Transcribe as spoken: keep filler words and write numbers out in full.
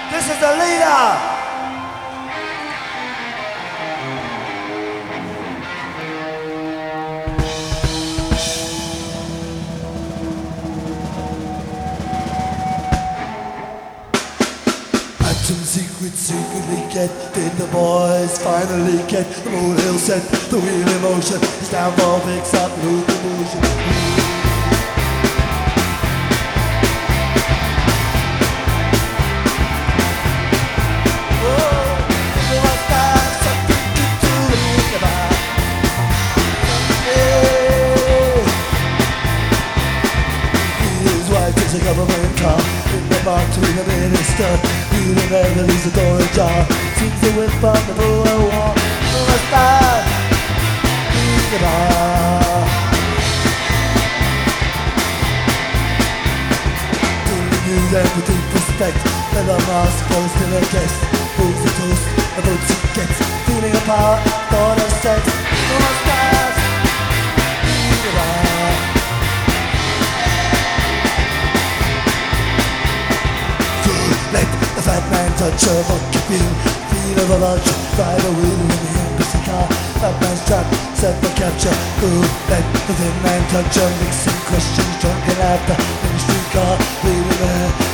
This is the leader. Some secret, secretly get. Did the boys finally get the molehill set? The wheel in motion. It's down for fix up, lose the motion. It's a government car in the bar to the minister. He never leaves the door ajar. Seems the whip on the floor wall. So I start in the bar. To the news and with deep respect, let the mask goes to the guest. Who's the toast, the votes he gets. Feeling of power, thought of sex. So I start in the bar. Let the fat man touch your bucket wheel. Feel of a vulture, ride a wheel in the embassy car. That man's trapped, set for capture. Ooh, let the thin man touch your mixing questions, drunken laughter in the streetcar. Wheeling there.